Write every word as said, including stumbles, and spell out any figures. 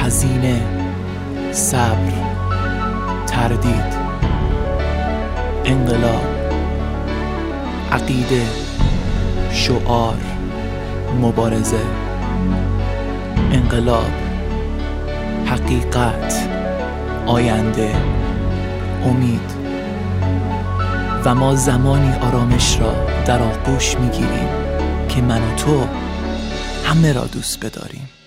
هزینه، صبر، تردید، انقلاب، عقیده، شعار، مبارزه، انقلاب، حقیقت، آینده، امید. و ما زمانی آرامش را در آغوش می‌گیریم که من و تو همه را دوست بداریم.